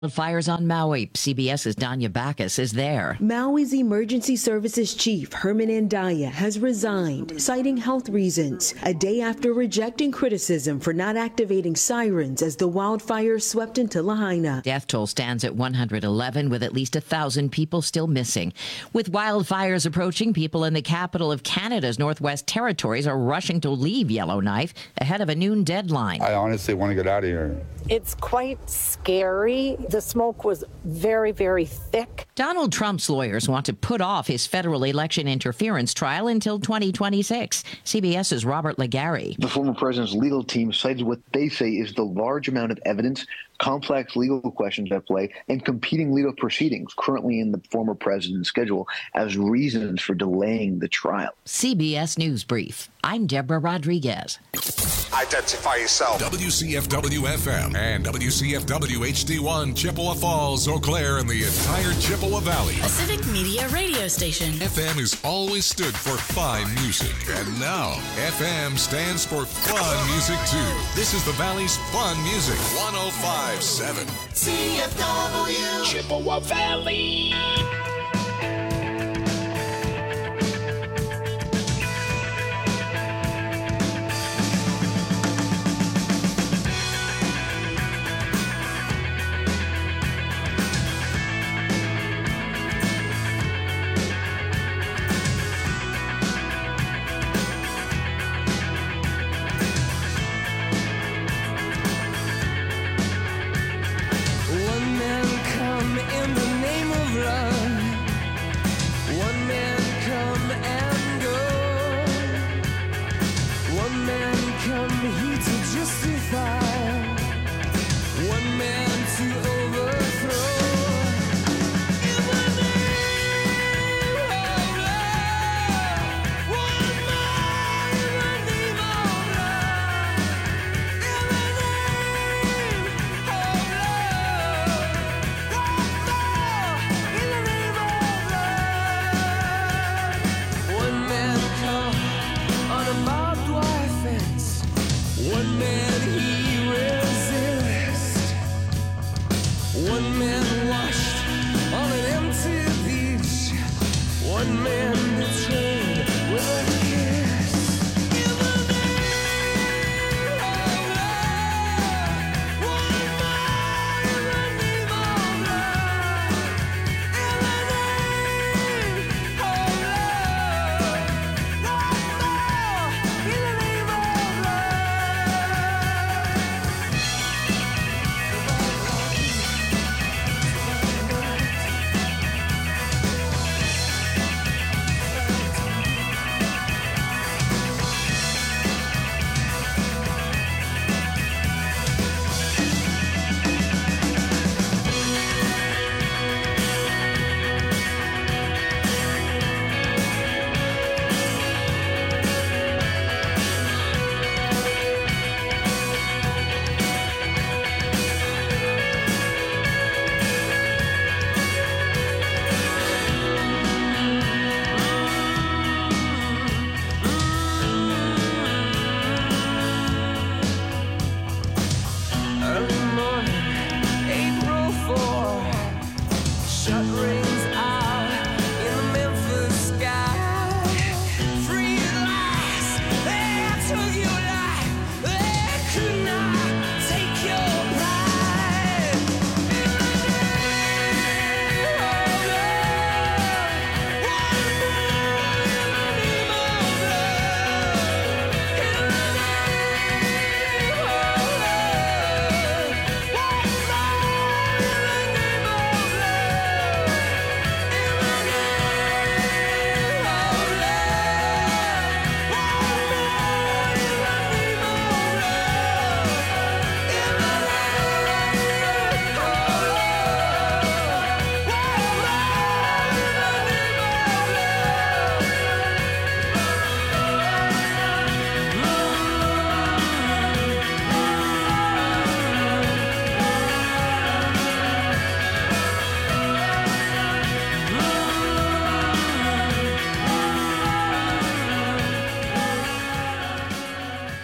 Fires on Maui. CBS's Danya Bacchus is there. Maui's Emergency Services Chief Herman Andaya has resigned, citing health reasons, a day after rejecting criticism for not activating sirens as the wildfires swept into Lahaina. Death toll stands at 111, with at least 1,000 people still missing. With wildfires approaching, people in the capital of Canada's Northwest Territories are rushing to leave Yellowknife ahead of a noon deadline. I honestly want to get out of here. It's quite scary. The smoke was very, very thick. Donald Trump's lawyers want to put off his federal election interference trial until 2026. CBS's Robert Legary. The former president's legal team cited what they say is the large amount of evidence, complex legal questions at play, and competing legal proceedings currently in the former president's schedule as reasons for delaying the trial. CBS News Brief. I'm Deborah Rodriguez. Identify yourself. WCFW-FM and WCFW-HD1, Chippewa Falls, Eau Claire, and the entire Chippewa Valley. A civic media radio station. FM has always stood for fine music. And now, FM stands for fun music, too. This is the Valley's fun music. 105.7. CFW. Chippewa Valley.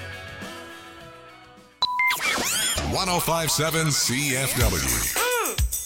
.105.7 CFW.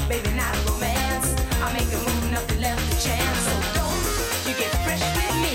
baby, not a romance. I make a move, nothing left to chance. So don't you get fresh with me.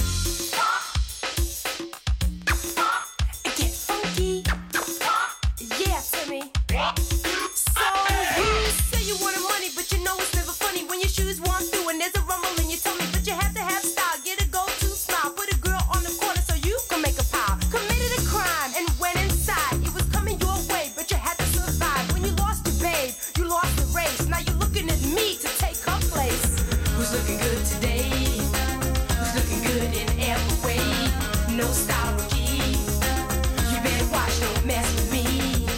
Get funky. Yeah, Timmy. So you say you wanted money, but you know it's never funny when your shoes walk through and there's a rumble in your tummy. But you have to have style, get a go-to smile. Put a girl on the corner so you can make a pile. Committed a crime and went inside. It was coming your way, but you had to survive. When you lost your babe, you lost the race. Now you're looking at me to take her place. Who's looking good today? Who's looking good in every way? No style rookie. You better watch, don't mess with me.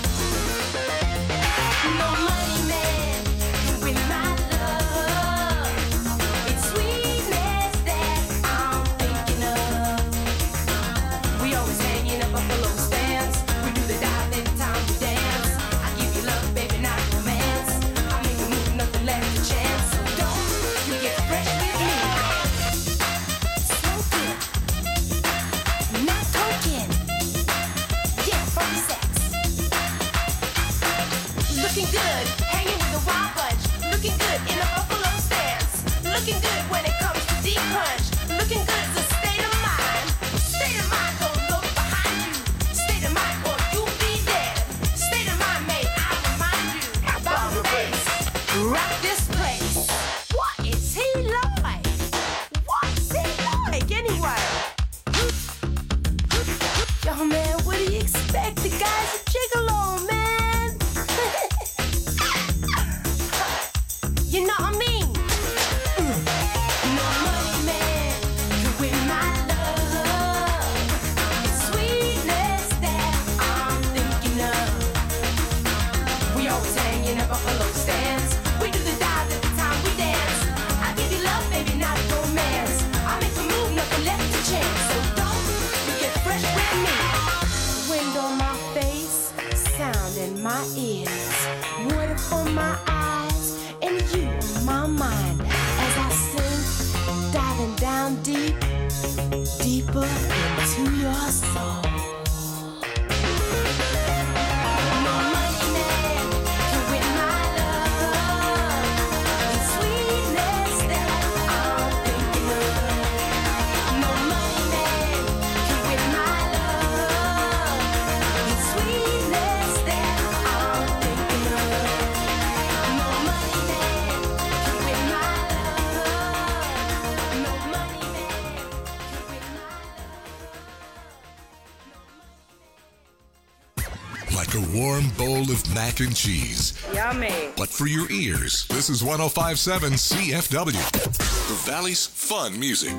No money man can win my love. It's sweetness that I'm thinking of. We always hanging up below stands. We do the dive every time we dance. I give you love, baby, not romance. I make a move, nothing left to chance. So don't you get fresh with me. Smoking, not token. Yeah, funky sex. Looking good, hanging with a wild bunch. Looking good in a buffalo stance. Looking good when it comes to deep punch. Looking good is a state of mind. State of mind, don't look behind you. State of mind, or you'll be dead. State of mind, may I remind you about the bass. Rock this place. What is he like? What's he like anyway? Yo, man, what do you expect? The guy's a gigolo, man. You know what I mean? No money man can win my love. It's sweetness that I'm thinking of. We always hanging at buffalo stands. We do the dive every time we dance. I give you love, baby, not romance. I make a move, nothing left to chance. So don't you get fresh with me. Wind on my face, sound in my ears, water for my eyes, and you on my mind. As I sing, diving down deep, deeper into your soul. No money man can win my love. It's sweetness that I'm thinking of. No money man can win my love. It's sweetness that I'm thinking of. No money man can win my love. No money man can win my love. Like a warm bowl of mac and cheese. Yummy. But for your ears, this is 105.7 CFW. The Valley's fun music.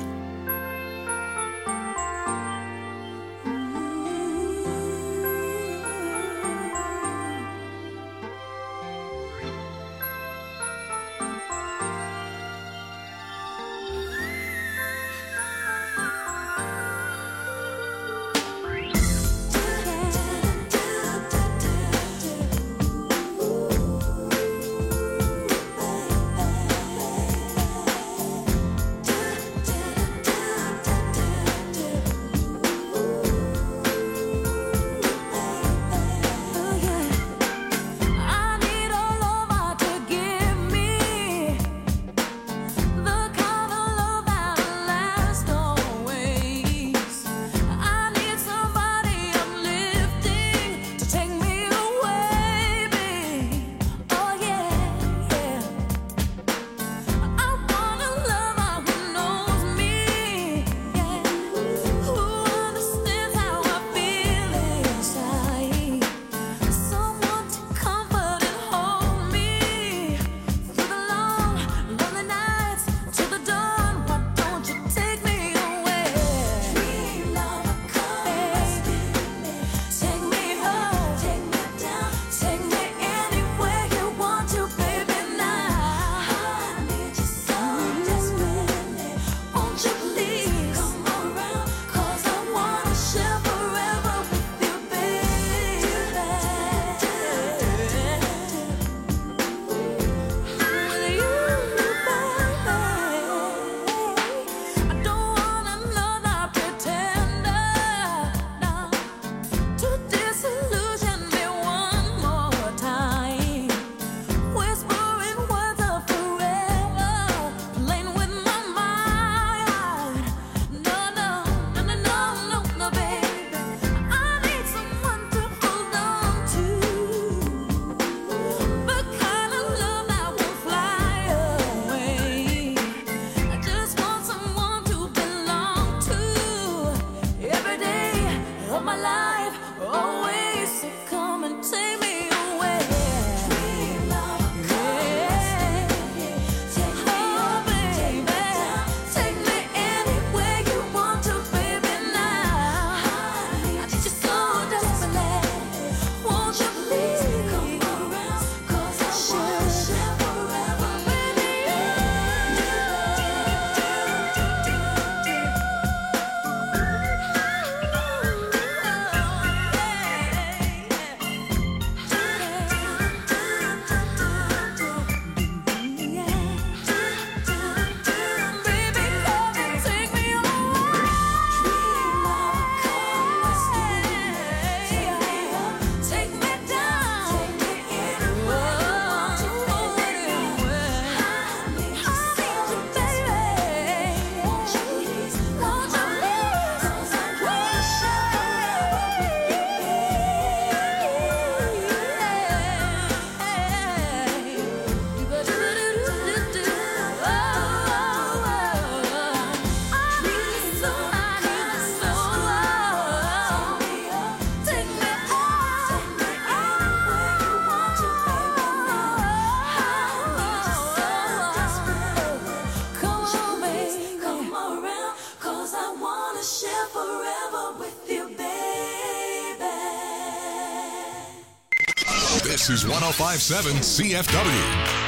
This is 105.7 CFW.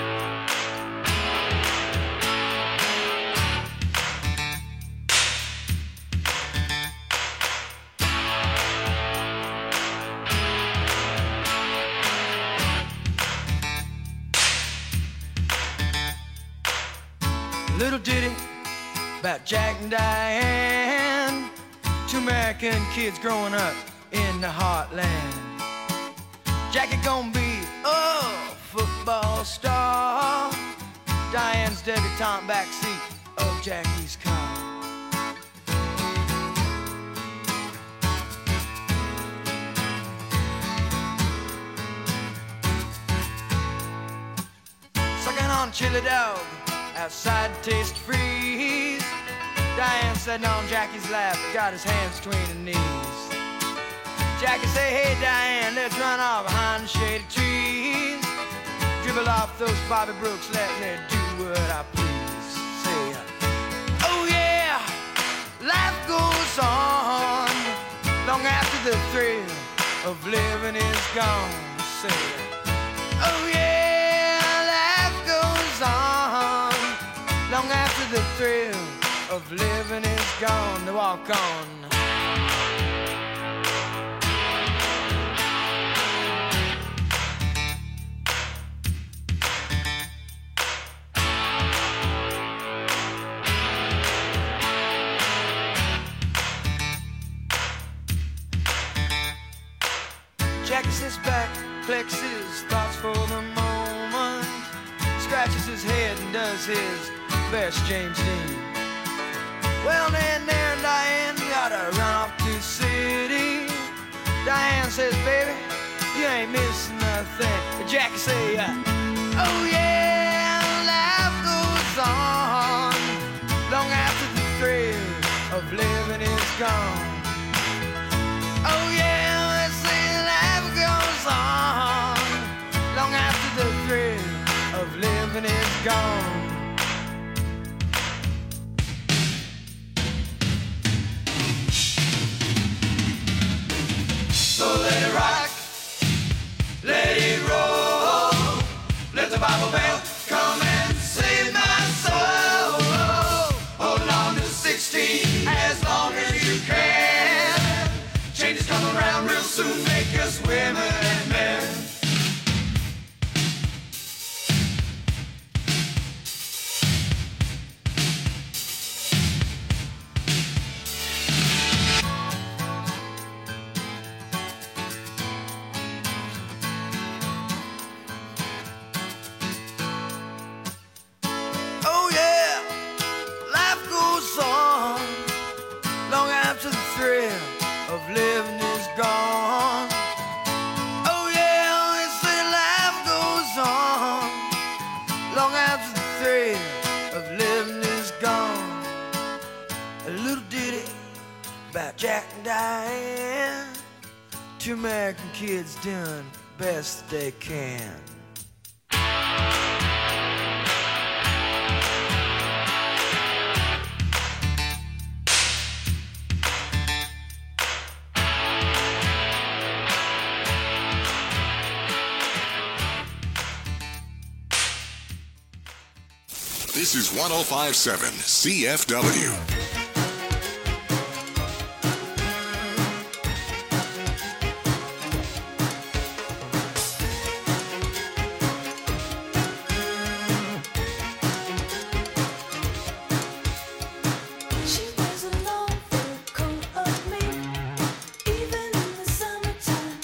Little ditty about Jack and Diane, two American kids growing up in the heartland. Jackie gonna be a football star, Diane's debutante backseat of Jackie's car. Sucking on chili dog outside Taste Freeze. Diane sitting on Jackie's lap, got his hands between her knees. Jackie say, hey Diane, let's run off behind the shady trees. Dribble off those Bobby Brooks, let me do what I please. Say, oh yeah, life goes on long after the thrill of living is gone. Say, oh yeah, life goes on long after the thrill of living is gone. To walk on. Jackie sits back, collects his thoughts for the moment, scratches his head and does his best James Dean. Well, then there and Diane gotta run off to the city. Diane says, baby, you ain't missing nothing. But Jackie say, oh yeah, life goes on long after the thrill of living is gone. Oh yeah, let's say life goes on long after the thrill of living is gone. So let it rock, let it roll, let the Bible Belt come and save my soul. Hold on to 16 as long as you can. Changes come around real soon, make us women and men. Oh yeah, life goes on long after the thrill of living is gone. Oh yeah, they say life goes on long after the thrill of living is gone. A little ditty about Jack and Diane, two American kids doing best they can. This is 105.7 CFW. She wears a long fur coat of me, even in the summertime.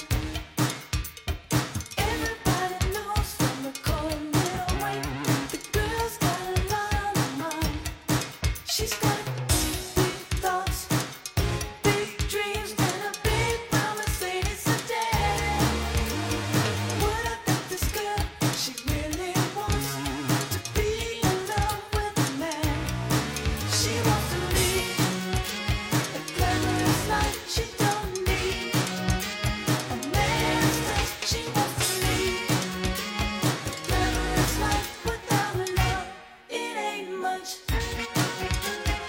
Everybody knows from the corner away, the girl's got a lot on her mind. She's got big thoughts, big dreams, and a big brown Mercedes sedan. What about this girl? She really wants to be in love with a man. She wants to lead a glamorous life. She don't need a man's touch. She wants to lead a glamorous life without love. It ain't much.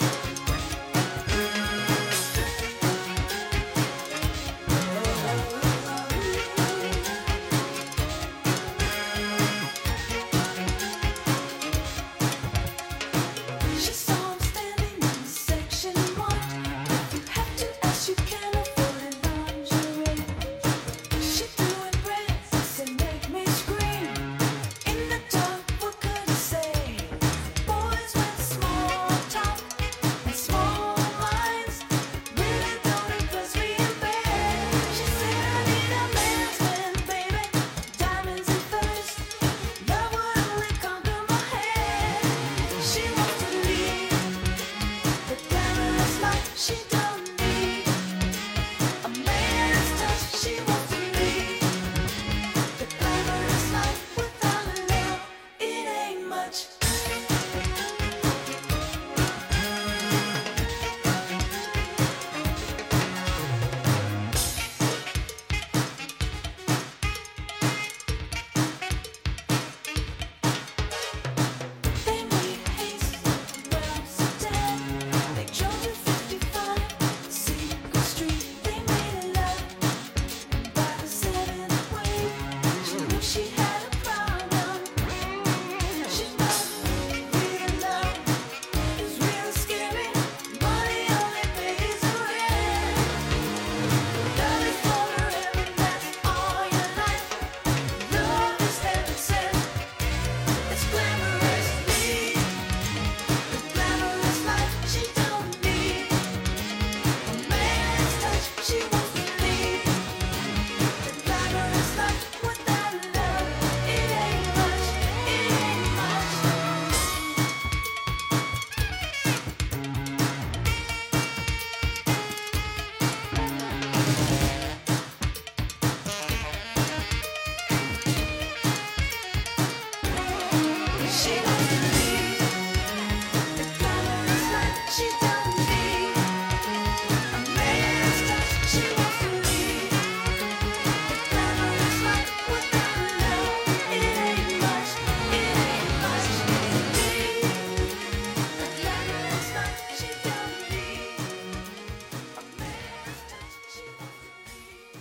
she wants to lead. The glamorous life she don't need. A man's touch she wants to lead. The glamorous life without love, it ain't much, it ain't much to lead. The glamorous life she don't need. A man's touch she wants to lead.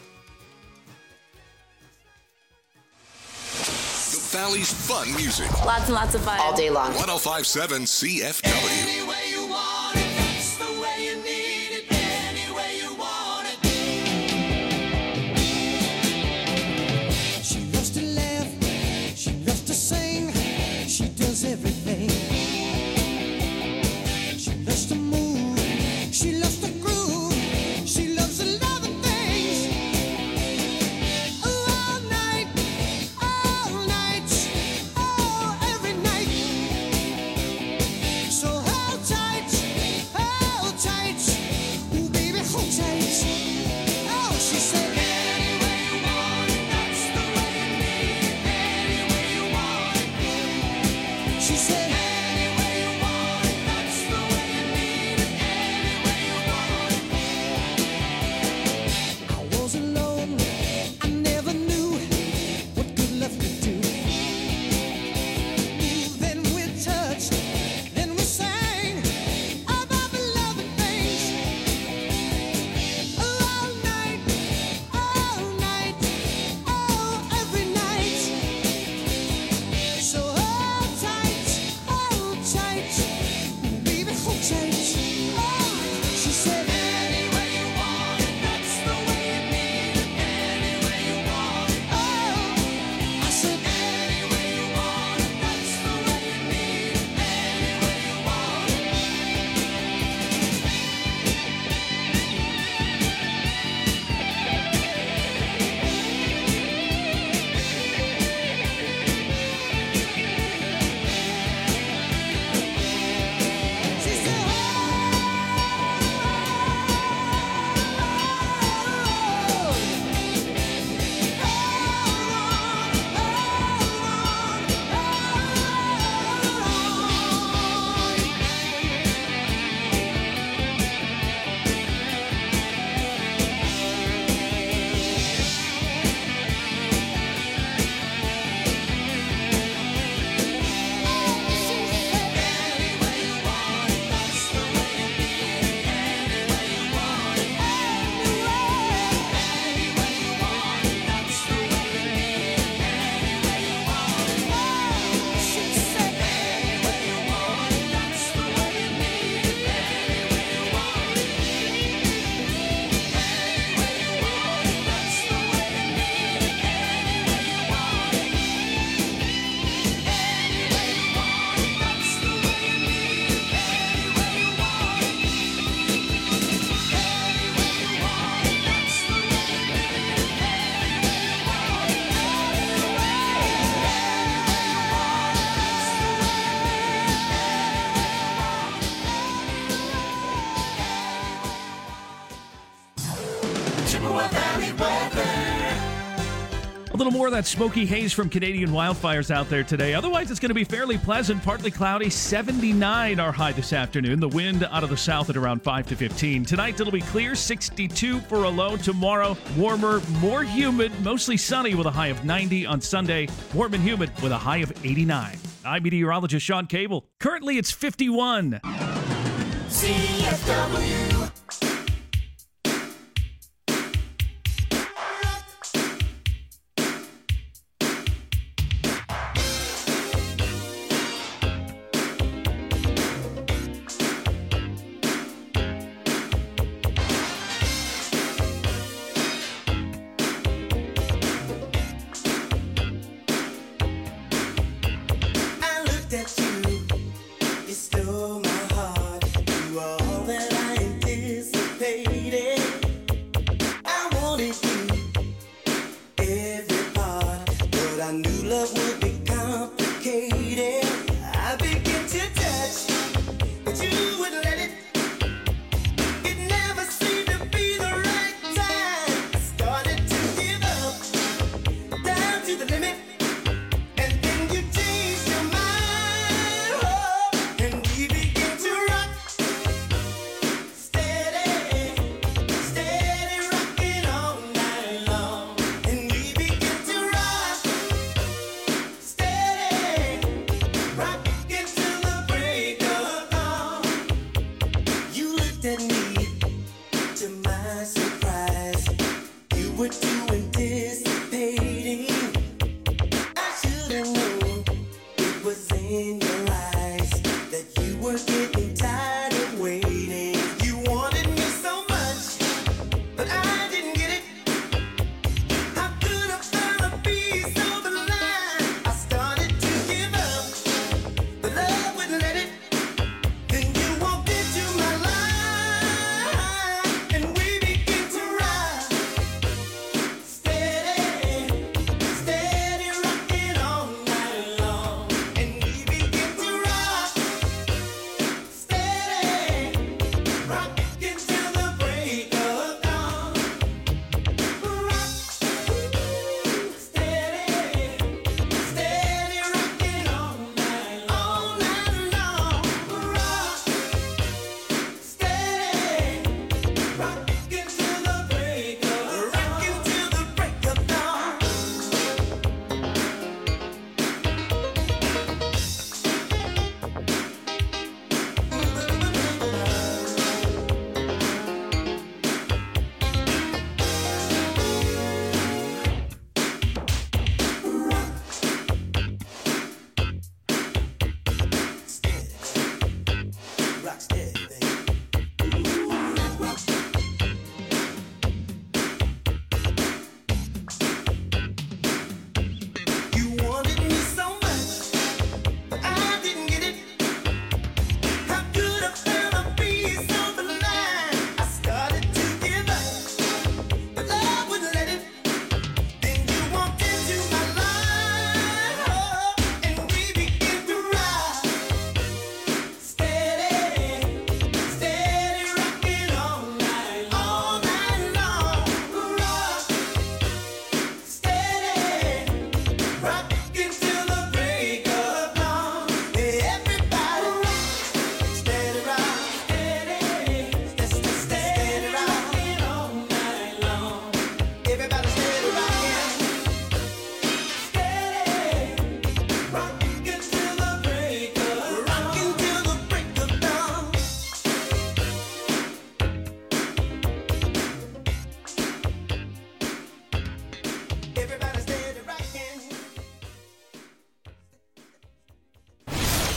The Valley's fun music. Lots and lots of fun. All day long. 1057 CFW. Any way you want it, that's the way you need it. Any way you want it. She loves to laugh, she loves to sing, she does everything. She loves to move, she loves to groove, she loves a lot of things. All night, oh, every night. So hold tight, ooh baby, hold tight. Oh, she said, Any way you want it, that's the way you need it. Any way you want it. she said, Any way you want it, that's the way you need it. Any way you want it. I was alone, I never knew what good love could do. Then we touched, then we sang about the loving things. All night, oh, every night. So hold tight, ooh, baby, hold tight. Oh, she said, Any way you want it, that's the way you need it. Any way you want it. oh, I said, Any way you want it, that's the way you need it. Any way you want it. she said, Any way you want it, that's the way you need it. Any way you want it. Any way you want it, that's the way you need it. Any way you want it. she said, Any way you want it, that's the way you need it. Any way you want it. Any way you want it, that's the way you need it. Any way you want it. Any way you want it, that's the way you need it. Any way you want it. Chippewa Valley weather. A little more of that smoky haze from Canadian wildfires out there today. Otherwise, it's going to be fairly pleasant, partly cloudy. 79 our high this afternoon. The wind out of the south at around 5 to 15. Tonight, it'll be clear, 62 for a low. Tomorrow, warmer, more humid, mostly sunny with a high of 90 on Sunday. Warm and humid with a high of 89. I'm meteorologist Sean Cable. Currently, it's 51. CFW. I looked at you, you stole my heart. You are all that I anticipated. I wanted you, every part, but I knew love would be complicated. I began to touch, but you wouldn't let it. It never seemed to be the right time. I started to give up, down to the limit. And then you changed your mind.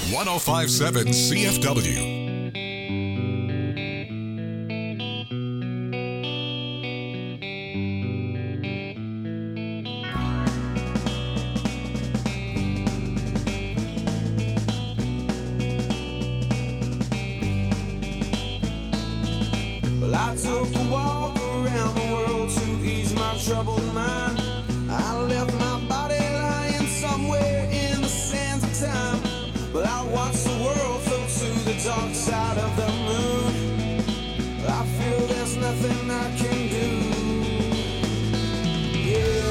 1057 CFW. Well, I took a walk around the world to ease my troubled mind. I left my body lying somewhere in the sands of time. But I watched the world float to the dark side of the moon. I feel there's nothing I can do. Yeah.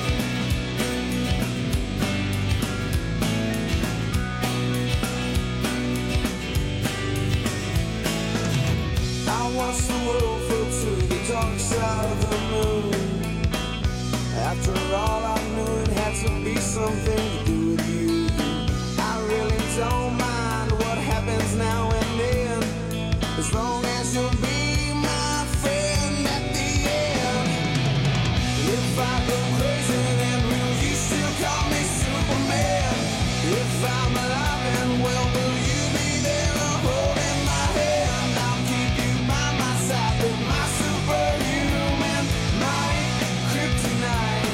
I watched the world float to the dark side of the moon. After all, I knew it had to be something to do with you. I really don't mind what happens now and then, as long as you'll be my friend at the end. If I go crazy, then will you still call me Superman? If I'm alive and well, will you be there holding my hand? I'll keep you by my side with my superhuman might, kryptonite.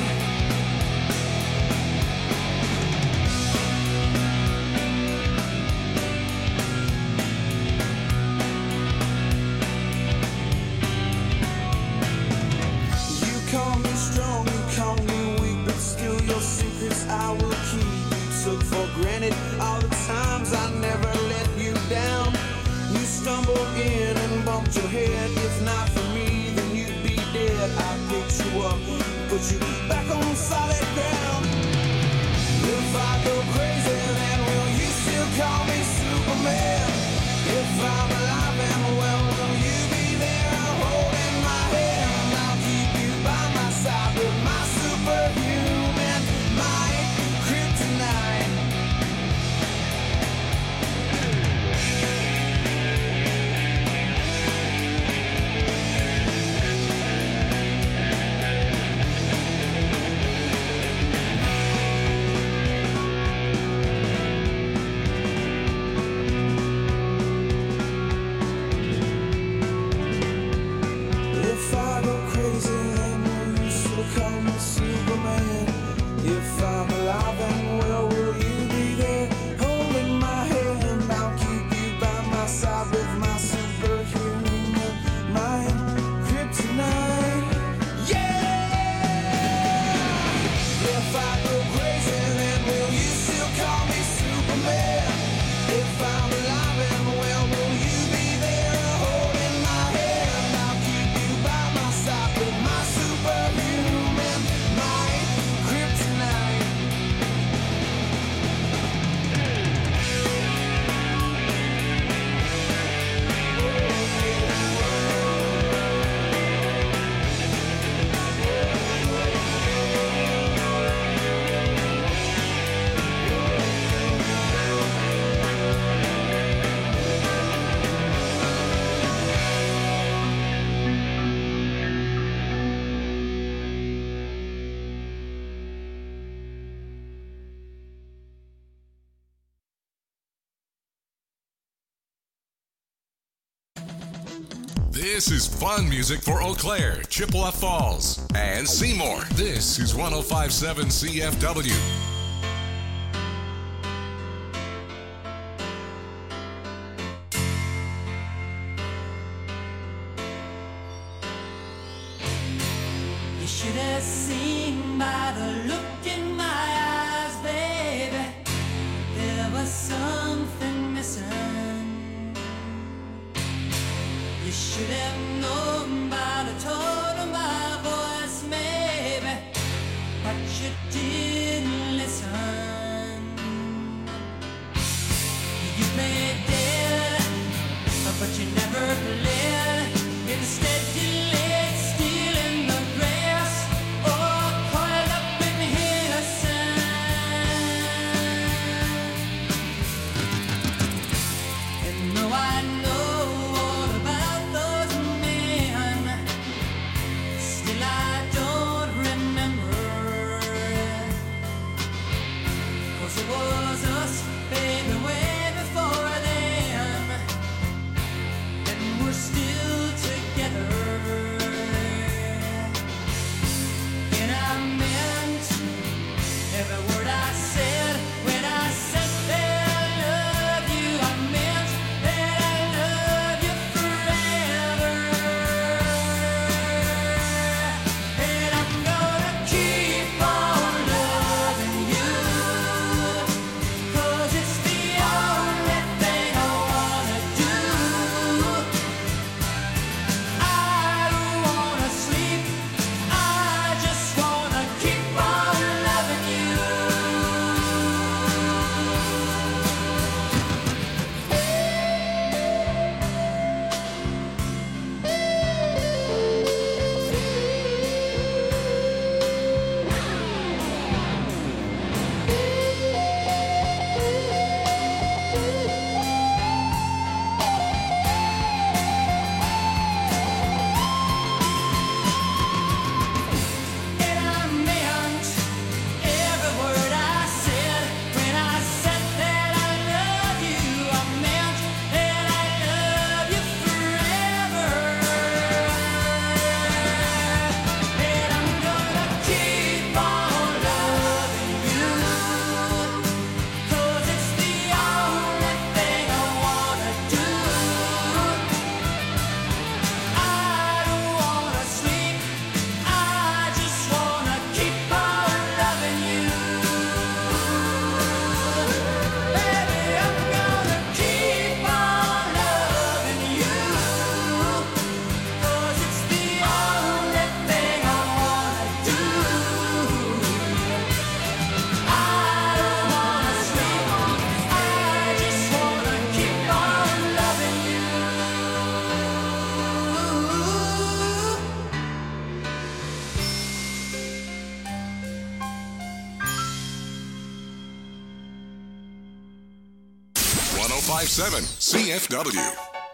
You call me strong, you call me weak, but still your secrets I will keep. You took for granted all the times I never let you down. You stumbled in and bumped your head. If not for me, then you'd be dead. I picked you up, put you back on solid ground. If I go crazy, then will you still call me Superman? If I'm alive and well, will you be there holding my hand? I'll keep you by my side with my superhuman might, kryptonite. If I go crazy, then will you still call me Superman? If I'm alive and well, will you be there holding my hand? I'll keep you by my side with my superhuman mind, kryptonite. Yeah! If I go crazy, then will you still call me Superman? If I'm alive and well, will you be there holding my hand? I'll keep you by my side with my superhuman might, kryptonite. This is fun music for Eau Claire, Chippewa Falls, and Seymour. This is 1057 CFW. You should have seen by the look in my eyes, baby, there was something missing. You should have known by the tone of my voice, maybe, but you didn't listen. You played dead, but you never played. Instead you laid still in the grass, or coiled up in here sand. And though I know all about those men, still I don't remember. 'Cause it was us, baby, when 1057 CFW.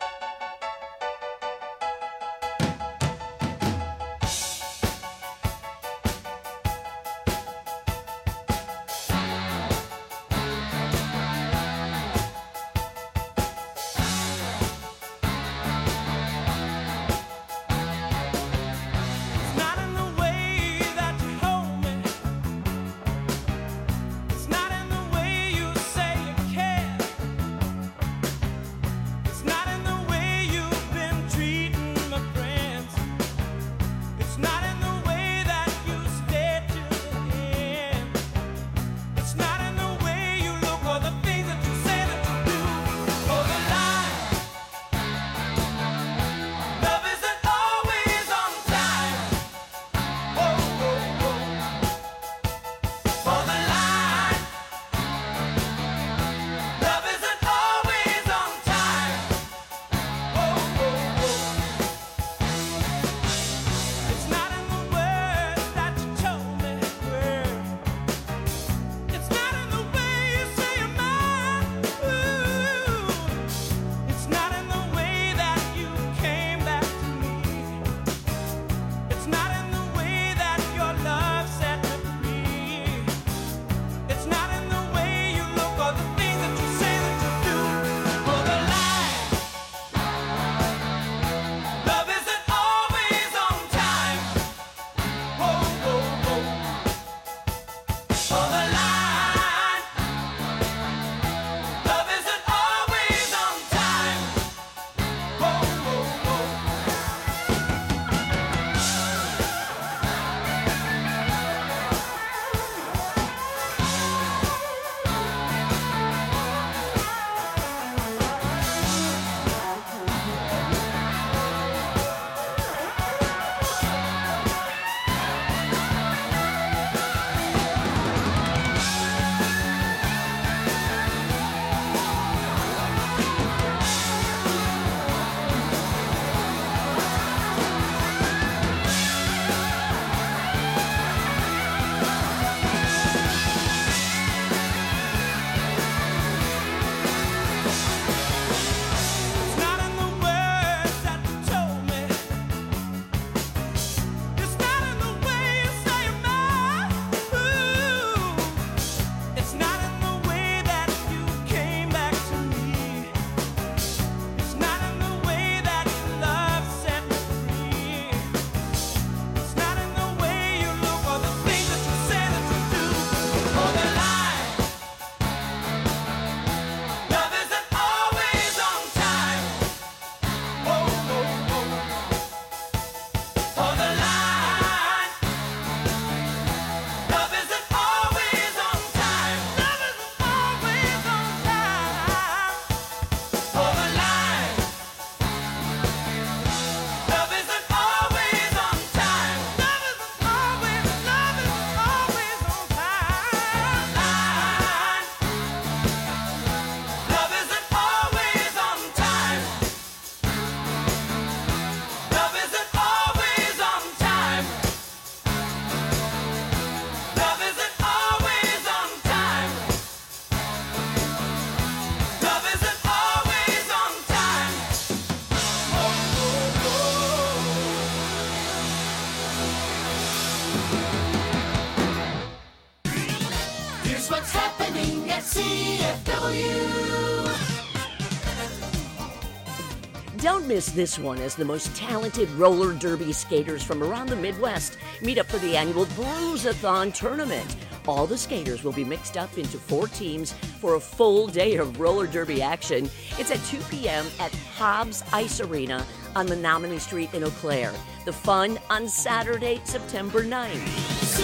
Don't miss this one as the most talented roller derby skaters from around the Midwest meet up for the annual Bruisathon tournament. All the skaters will be mixed up into 4 teams for a full day of roller derby action. It's at 2 p.m. at Hobbs Ice Arena on Menominee Street in Eau Claire. The fun on Saturday, September 9th.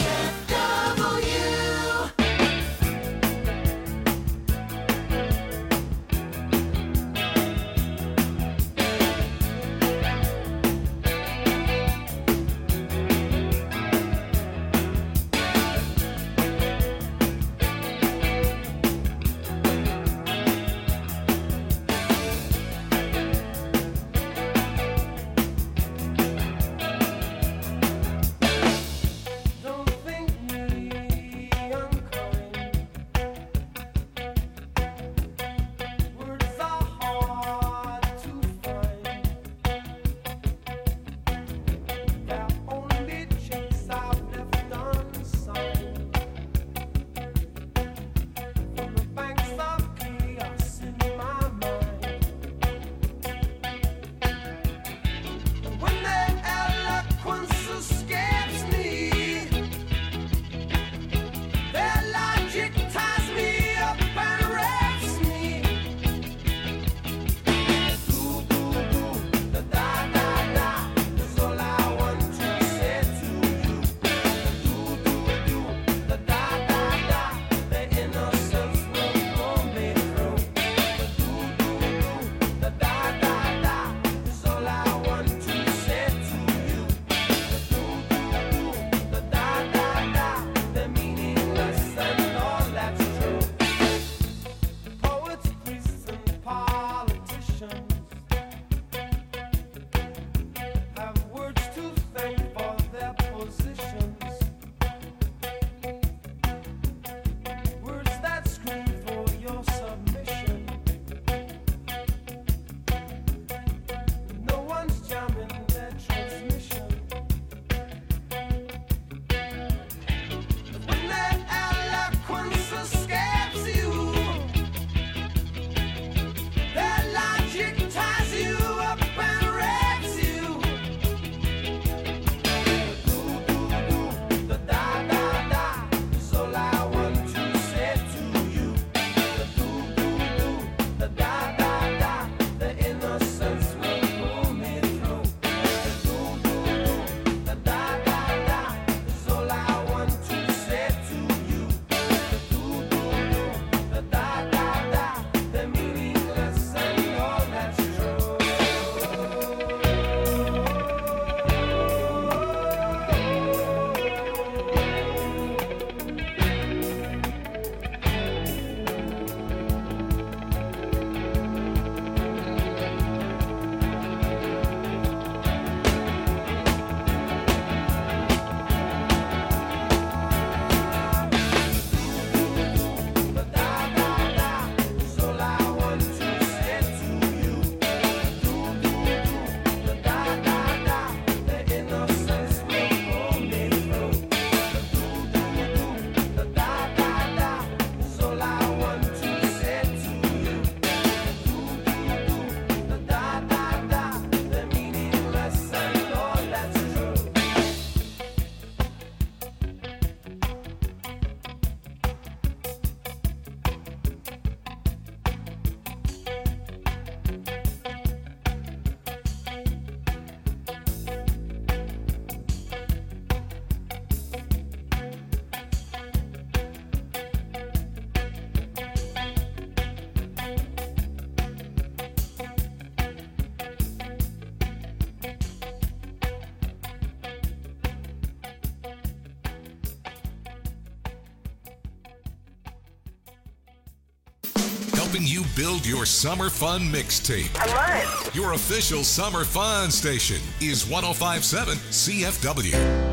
CFW. helping you build your summer fun mixtape. I love it. Your official summer fun station is 105.7 CFW.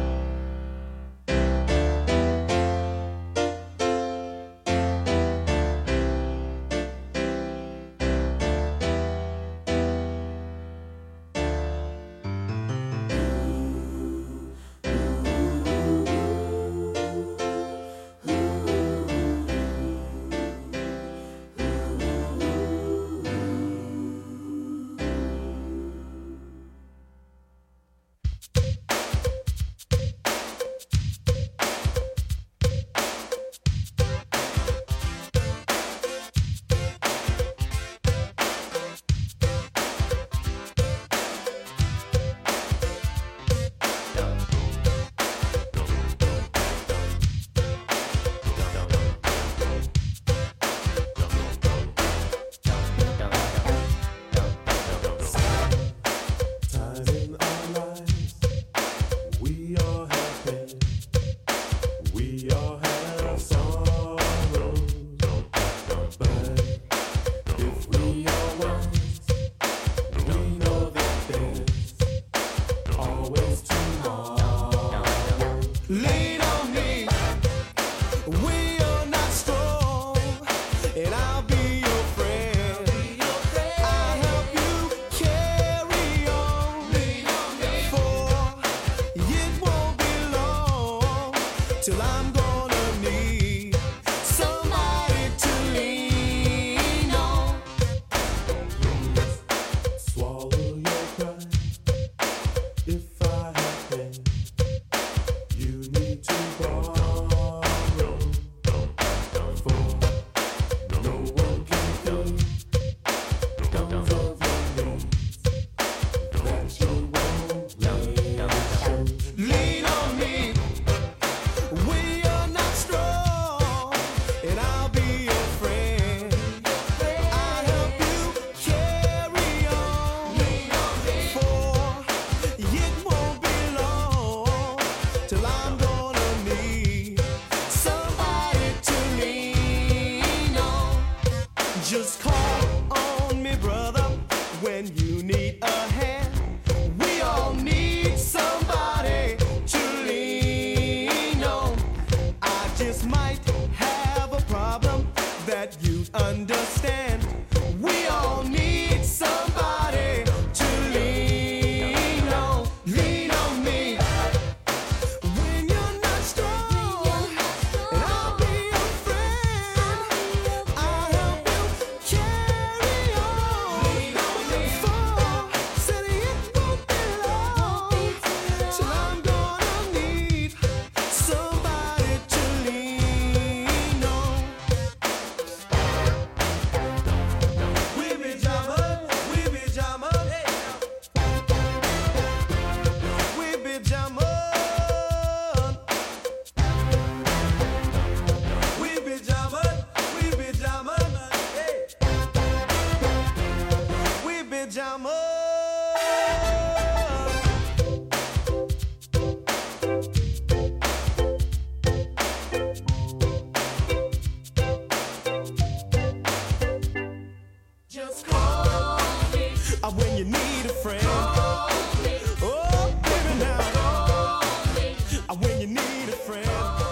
When you need a friend.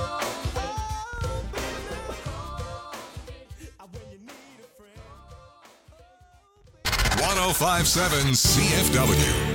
105.7 CFW.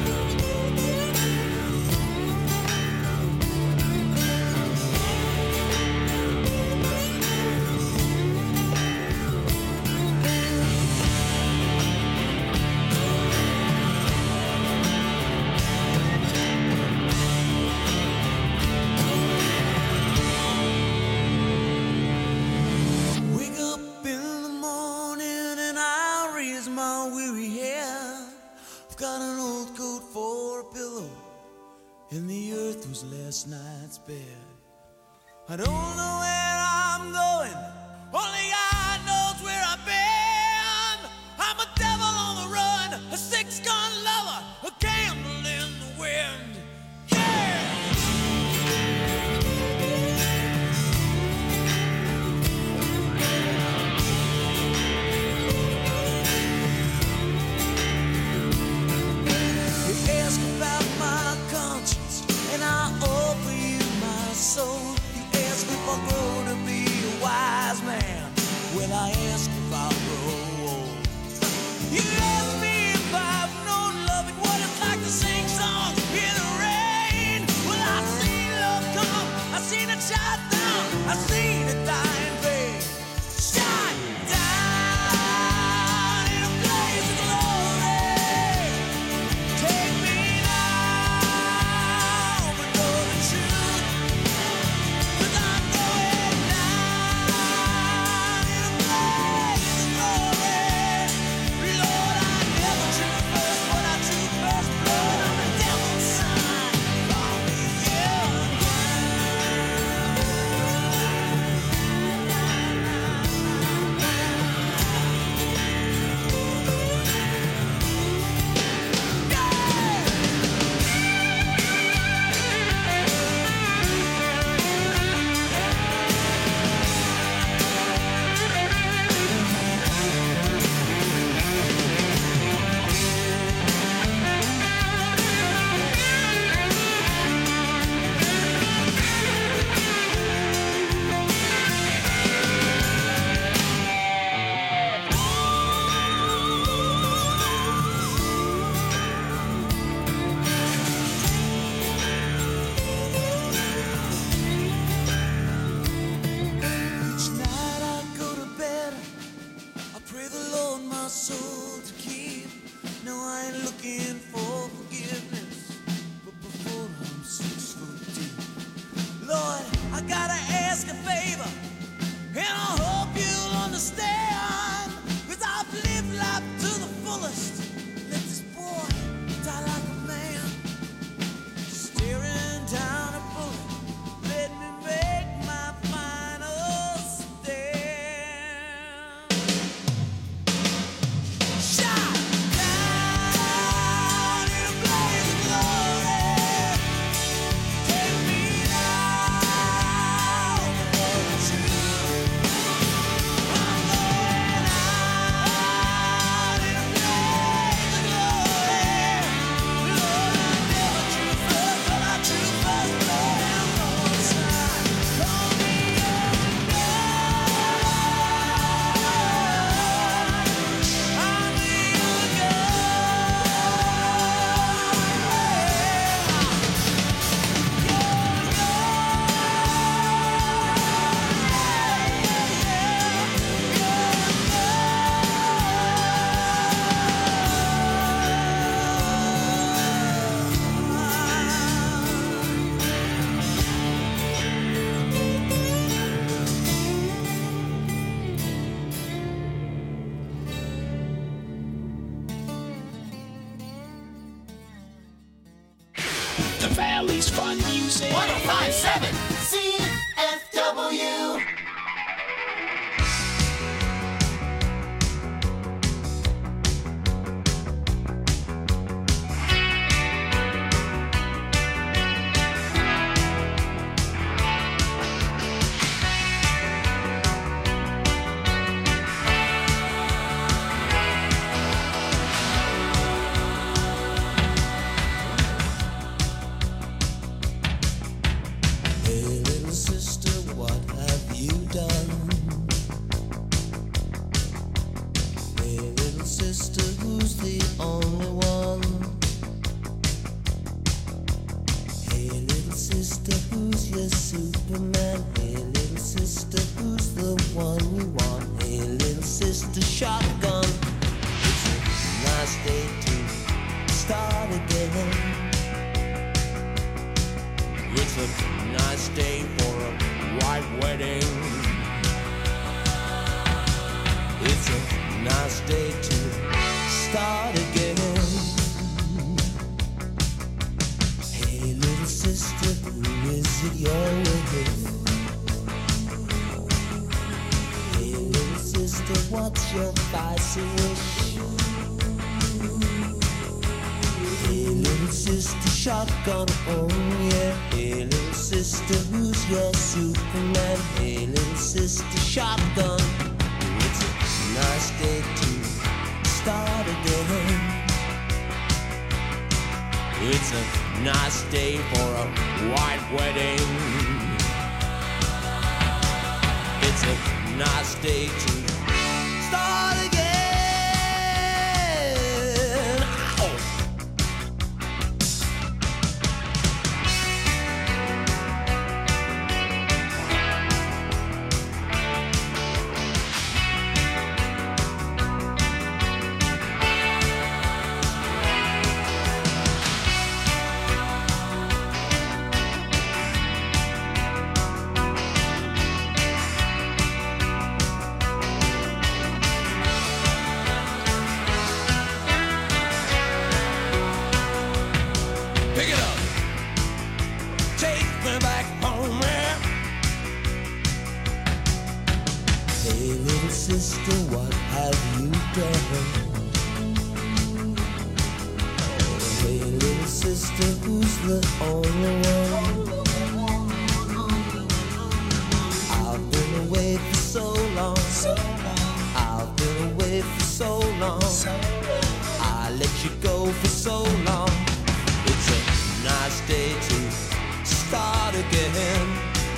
Last night's bed. I don't know where I'm going, only God knows where I've been. I'm a devil on the run, a six-gun lover, a candle in the wind. Yeah! pray the Lord my soul to keep. No, I ain't looking for forgiveness, but before I'm 6 foot deep. Lord, I gotta ask a favor, and I hope you'll understand, 'cause I've lived life to the fullest. Let this boy die like a man, staring down a bullet. Let me make my final stand. Shot down in a blaze of glory. Take me now for the truth. I'm going out in a blaze of glory. Lord, I never drew first, but I drew first blood and more time. Call me The Valley's Fun Music. 1057 CFW. Hey little sister, what have you done? Hey little sister, who's the only one? Hey little sister, who's your Superman? Hey little sister, who's the one you want? Hey little sister, shotgun. It's a nice day to start again. It's a nice day for a white wedding. It's a nice day to start again. Hey little sister, who is it you're with? Hey little sister, what's your spicy wish? Hey little sister, shotgun, oh yeah. Hey little sister, who's your Superman? Hey little sister, shotgun. It's a nice day to start again. It's a nice day for a white wedding. It's a nice day to start again. Ow! Pick it up. Take me back home, man. Hey, little sister, what have you done? Hey, little sister, who's the only one? I've been away for so long. I've been away for so long. I let you go for so long. It's a nice day to start again.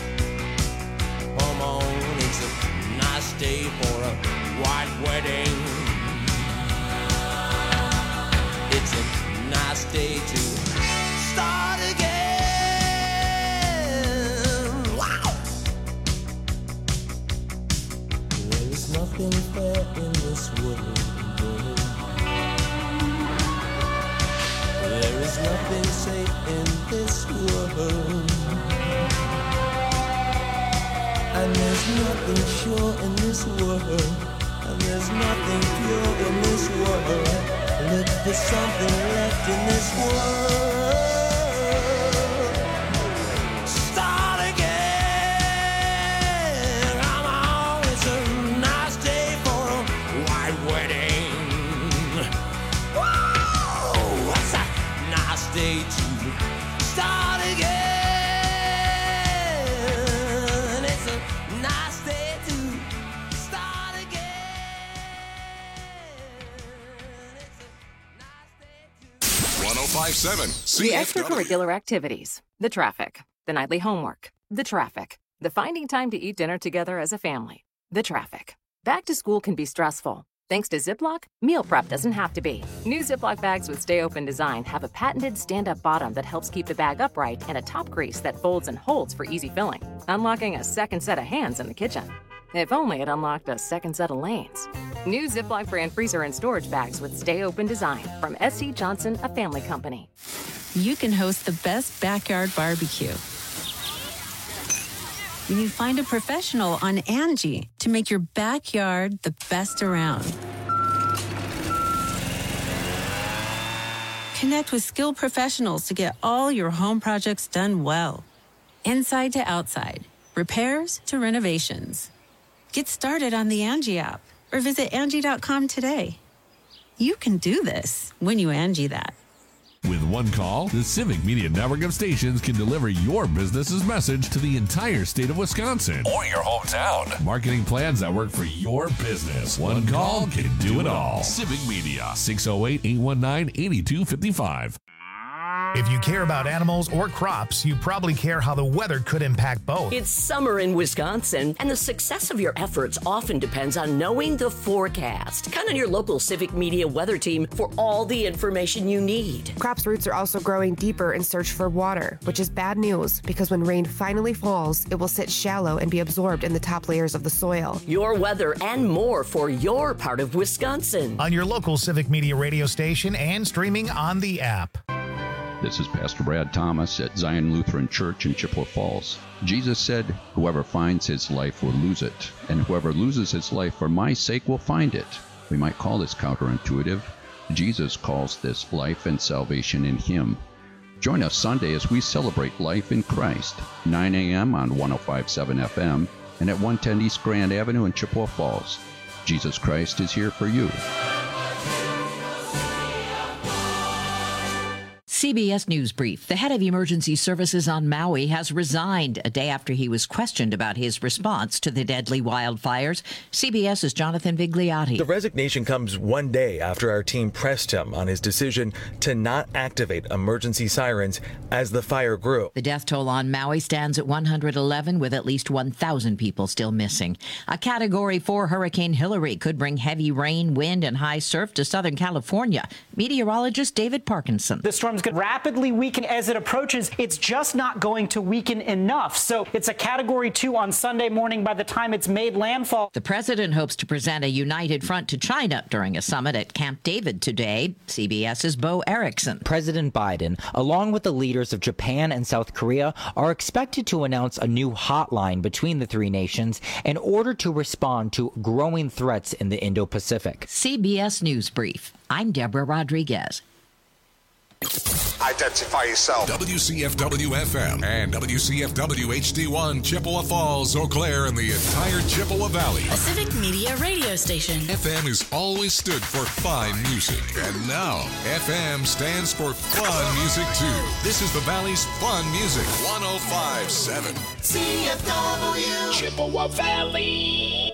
Come on, it's a nice day for a white wedding. It's a nice day to start again. Wow! There is nothing fair in this this world. There is nothing safe in this world, and there's nothing sure in this world, and there's nothing pure in this world. Look for something left in this world. Start again. Come on, it's a nice day for a white wedding. Whoa, what's a nice day to start again? It's a nice day to start again. 1057 The CFW. extracurricular activities, the traffic, the nightly homework, the traffic, the finding time to eat dinner together as a family, the traffic. Back to school can be stressful. Thanks to Ziploc, meal prep doesn't have to be. New Ziploc bags with Stay Open design have a patented stand-up bottom that helps keep the bag upright and a top crease that folds and holds for easy filling, unlocking a second set of hands in the kitchen. If only it unlocked a second set of lanes. New Ziploc brand freezer and storage bags with Stay Open design from S.C. Johnson, a family company. You can host the best backyard barbecue when you find a professional on Angie to make your backyard the best around. Connect with skilled professionals to get all your home projects done well. Inside to outside, repairs to renovations. Get started on the Angie app or visit Angie.com today. You can do this when you Angie that. With one call, the Civic Media Network of stations can deliver your business's message to the entire state of Wisconsin or your hometown. Marketing plans that work for your business. One call can do it all. Civic Media, 608-819-8255. If you care about animals or crops, you probably care how the weather could impact both. It's summer in Wisconsin, and the success of your efforts often depends on knowing the forecast. Count on your local Civic Media weather team for all the information you need. Crops' roots are also growing deeper in search for water, which is bad news because when rain finally falls, it will sit shallow and be absorbed in the top layers of the soil. Your weather and more for your part of Wisconsin. On your local Civic Media radio station and streaming on the app. This is Pastor Brad Thomas at Zion Lutheran Church in Chippewa Falls. Jesus said, "Whoever finds his life will lose it, and whoever loses his life for my sake will find it." We might call this counterintuitive. Jesus calls this life and salvation in him. Join us Sunday as we celebrate life in Christ, 9 a.m. on 105.7 FM and at 110 East Grand Avenue in Chippewa Falls. Jesus Christ is here for you. CBS News Brief. The head of emergency services on Maui has resigned a day after he was questioned about his response to the deadly wildfires. CBS's Jonathan Vigliotti. The resignation comes one day after our team pressed him on his decision to not activate emergency sirens as the fire grew. The death toll on Maui stands at 111, with at least 1,000 people still missing. A Category 4 Hurricane Hillary could bring heavy rain, wind, and high surf to Southern California. Meteorologist David Parkinson. The storm's going to rapidly weaken as it approaches. It's just not going to weaken enough. So it's a Category 2 on Sunday morning by the time it's made landfall. The president hopes to present a united front to China during a summit at Camp David today. CBS's Bo Erickson. President Biden, along with the leaders of Japan and South Korea, are expected to announce a new hotline between the three nations in order to respond to growing threats in the Indo-Pacific. CBS News Brief. I'm Deborah Rodriguez. Identify yourself. WCFW FM and WCFW HD1 Chippewa Falls, Eau Claire, and the entire Chippewa Valley. A Civic Media radio station. FM has always stood for fine music. And now, FM stands for fun music, too. This is the Valley's fun music. 105.7 CFW Chippewa Valley.